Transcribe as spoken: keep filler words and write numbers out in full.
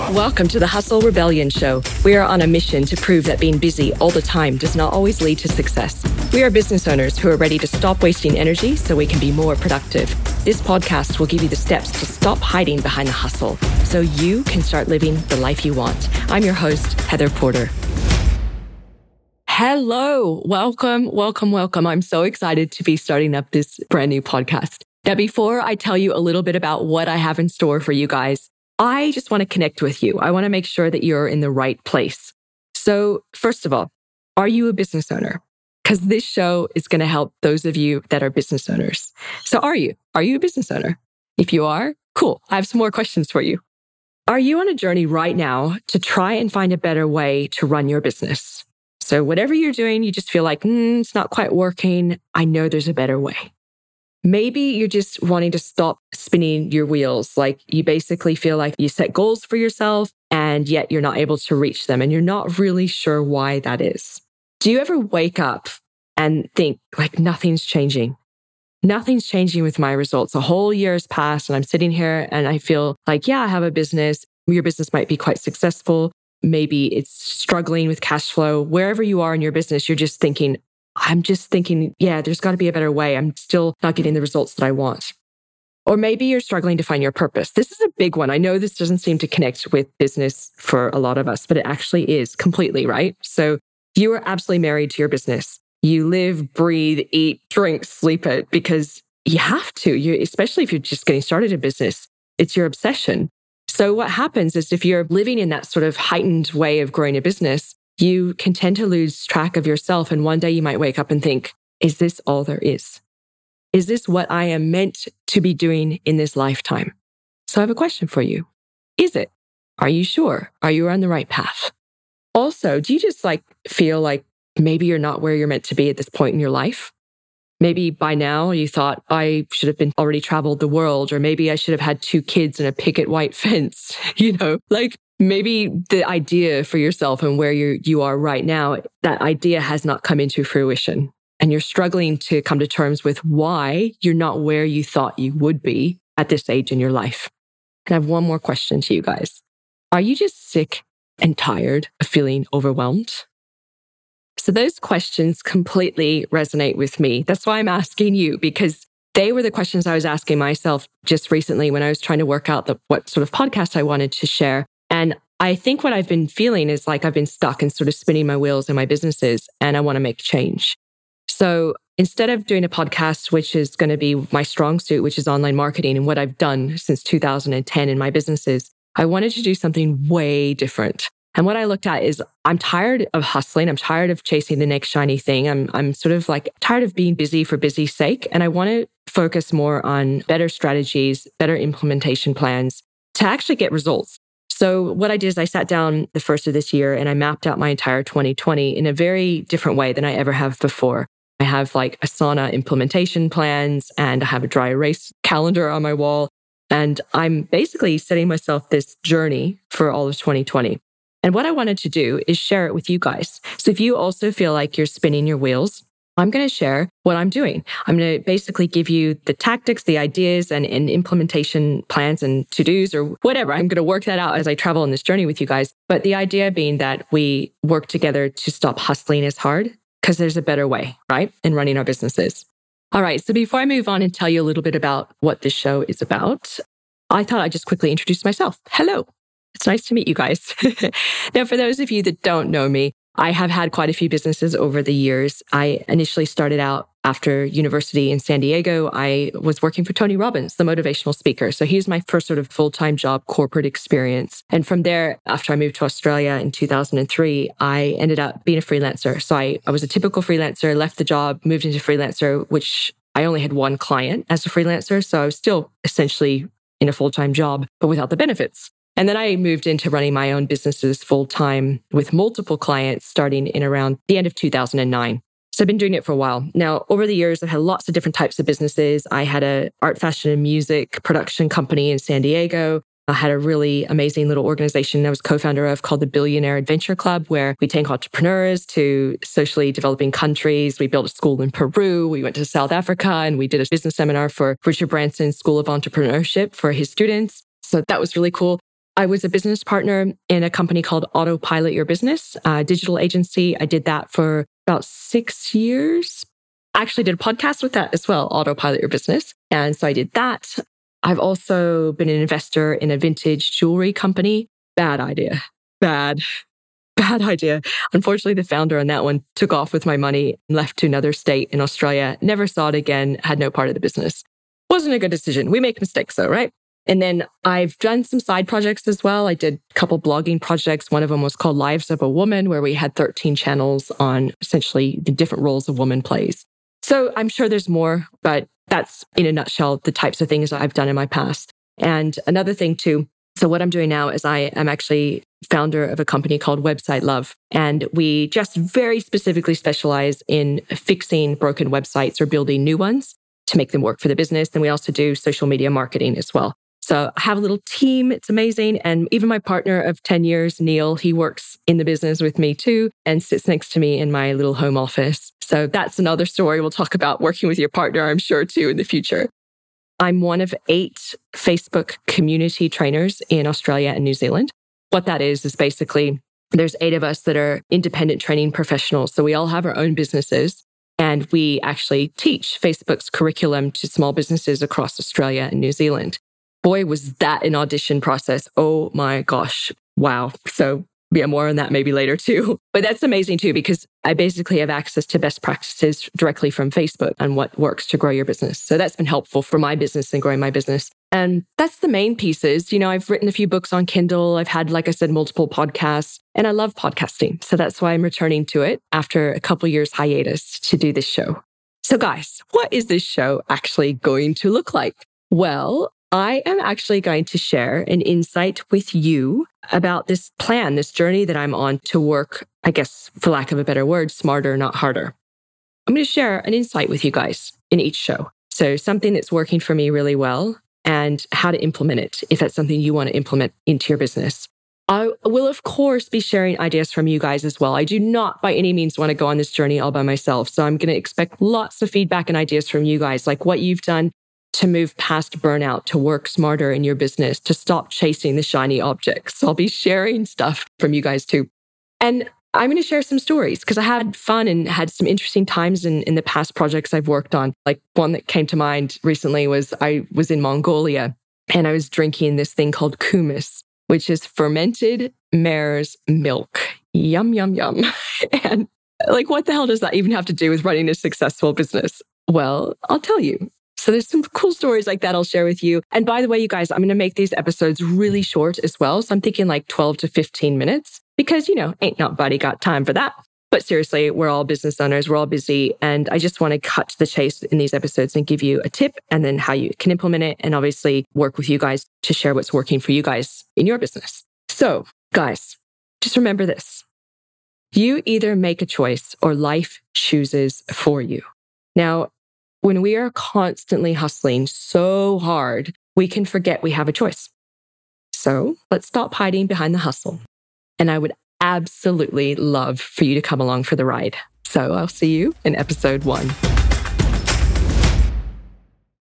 Welcome to the Hustle Rebellion Show. We are on a mission to prove that being busy all the time does not always lead to success. We are business owners who are ready to stop wasting energy so we can be more productive. This podcast will give you the steps to stop hiding behind the hustle so you can start living the life you want. I'm your host, Heather Porter. Hello, welcome, welcome, welcome. I'm so excited to be starting up this brand new podcast. Now, before I tell you a little bit about what I have in store for you guys, I just want to connect with you. I want to make sure that you're in the right place. So first of all, are you a business owner? Because this show is going to help those of you that are business owners. So are you? Are you a business owner? If you are, cool. I have some more questions for you. Are you on a journey right now to try and find a better way to run your business? So whatever you're doing, you just feel like, mm, it's not quite working. I know there's a better way. Maybe you're just wanting to stop spinning your wheels. Like you basically feel like you set goals for yourself and yet you're not able to reach them and you're not really sure why that is. Do you ever wake up and think like nothing's changing? Nothing's changing with my results. A whole year has passed and I'm sitting here and I feel like, yeah, I have a business. Your business might be quite successful. Maybe it's struggling with cash flow. Wherever you are in your business, you're just thinking, I'm just thinking, yeah, there's got to be a better way. I'm still not getting the results that I want. Or maybe you're struggling to find your purpose. This is a big one. I know this doesn't seem to connect with business for a lot of us, but it actually is completely, right? So you are absolutely married to your business. You live, breathe, eat, drink, sleep it because you have to, you, especially if you're just getting started in business. It's your obsession. So what happens is if you're living in that sort of heightened way of growing a business, you can tend to lose track of yourself. And one day you might wake up and think, is this all there is? Is this what I am meant to be doing in this lifetime? So I have a question for you. Is it? Are you sure? Are you on the right path? Also, do you just like feel like maybe you're not where you're meant to be at this point in your life? Maybe by now you thought I should have been already traveled the world, or maybe I should have had two kids and a picket white fence, you know, like maybe the idea for yourself and where you you are right now, that idea has not come into fruition. And you're struggling to come to terms with why you're not where you thought you would be at this age in your life. And I have one more question to you guys. Are you just sick and tired of feeling overwhelmed? So those questions completely resonate with me. That's why I'm asking you, because they were the questions I was asking myself just recently when I was trying to work out the, what sort of podcast I wanted to share. And I think what I've been feeling is like I've been stuck and sort of spinning my wheels in my businesses and I want to make change. So instead of doing a podcast, which is going to be my strong suit, which is online marketing and what I've done since two thousand ten in my businesses, I wanted to do something way different. And what I looked at is I'm tired of hustling. I'm tired of chasing the next shiny thing. I'm I'm sort of like tired of being busy for busy's sake. And I want to focus more on better strategies, better implementation plans to actually get results. So what I did is I sat down the first of this year and I mapped out my entire twenty twenty in a very different way than I ever have before. I have like Asana implementation plans and I have a dry erase calendar on my wall. And I'm basically setting myself this journey for all of twenty twenty. And what I wanted to do is share it with you guys. So if you also feel like you're spinning your wheels, I'm going to share what I'm doing. I'm going to basically give you the tactics, the ideas, and, and implementation plans and to-dos or whatever. I'm going to work that out as I travel on this journey with you guys. But the idea being that we work together to stop hustling as hard because there's a better way, right, in running our businesses. All right. So before I move on and tell you a little bit about what this show is about, I thought I'd just quickly introduce myself. Hello. It's nice to meet you guys. Now, for those of you that don't know me, I have had quite a few businesses over the years. I initially started out after university in San Diego. I was working for Tony Robbins, the motivational speaker. So he's my first sort of full-time job corporate experience. And from there, after I moved to Australia in two thousand three, I ended up being a freelancer. So I, I was a typical freelancer, left the job, moved into freelancer, which I only had one client as a freelancer. So I was still essentially in a full-time job, but without the benefits. And then I moved into running my own businesses full-time with multiple clients starting in around the end of two thousand nine. So I've been doing it for a while. Now, over the years, I've had lots of different types of businesses. I had a art, fashion, and music production company in San Diego. I had a really amazing little organization I was co-founder of called the Billionaire Adventure Club, where we take entrepreneurs to socially developing countries. We built a school in Peru. We went to South Africa and we did a business seminar for Richard Branson's School of Entrepreneurship for his students. So that was really cool. I was a business partner in a company called Autopilot Your Business, a digital agency. I did that for about six years. I actually did a podcast with that as well, Autopilot Your Business. And so I did that. I've also been an investor in a vintage jewelry company. Bad idea. Bad, bad idea. Unfortunately, the founder on that one took off with my money and left to another state in Australia. Never saw it again, had no part of the business. Wasn't a good decision. We make mistakes though, right? And then I've done some side projects as well. I did a couple blogging projects. One of them was called Lives of a Woman, where we had thirteen channels on essentially the different roles a woman plays. So I'm sure there's more, but that's in a nutshell the types of things I've done in my past. And another thing too, so what I'm doing now is I am actually founder of a company called Website Love. And we just very specifically specialize in fixing broken websites or building new ones to make them work for the business. And we also do social media marketing as well. So I have a little team. It's amazing. And even my partner of ten years, Neil, he works in the business with me too and sits next to me in my little home office. So that's another story we'll talk about working with your partner, I'm sure, too, in the future. I'm one of eight Facebook community trainers in Australia and New Zealand. What that is, is basically there's eight of us that are independent training professionals. So we all have our own businesses and we actually teach Facebook's curriculum to small businesses across Australia and New Zealand. Boy, was that an audition process. Oh my gosh. Wow. So yeah, more on that maybe later too. But that's amazing too, because I basically have access to best practices directly from Facebook and what works to grow your business. So that's been helpful for my business and growing my business. And that's the main pieces. You know, I've written a few books on Kindle. I've had, like I said, multiple podcasts, and I love podcasting. So that's why I'm returning to it after a couple years hiatus to do this show. So guys, what is this show actually going to look like? Well, I am actually going to share an insight with you about this plan, this journey that I'm on to work, I guess, for lack of a better word, smarter, not harder. I'm going to share an insight with you guys in each show. So something that's working for me really well and how to implement it if that's something you want to implement into your business. I will, of course, be sharing ideas from you guys as well. I do not by any means want to go on this journey all by myself. So I'm going to expect lots of feedback and ideas from you guys, like what you've done to move past burnout, to work smarter in your business, to stop chasing the shiny objects. So I'll be sharing stuff from you guys too. And I'm going to share some stories because I had fun and had some interesting times in, in the past projects I've worked on. Like one that came to mind recently was I was in Mongolia and I was drinking this thing called kumis, which is fermented mare's milk. Yum, yum, yum. And like, what the hell does that even have to do with running a successful business? Well, I'll tell you. So there's some cool stories like that I'll share with you. And by the way, you guys, I'm going to make these episodes really short as well. So I'm thinking like twelve to fifteen minutes because, you know, ain't nobody got time for that. But seriously, we're all business owners. We're all busy. And I just want to cut to the chase in these episodes and give you a tip and then how you can implement it and obviously work with you guys to share what's working for you guys in your business. So guys, just remember this. You either make a choice or life chooses for you. Now, when we are constantly hustling so hard, we can forget we have a choice. So let's stop hiding behind the hustle. And I would absolutely love for you to come along for the ride. So I'll see you in episode one.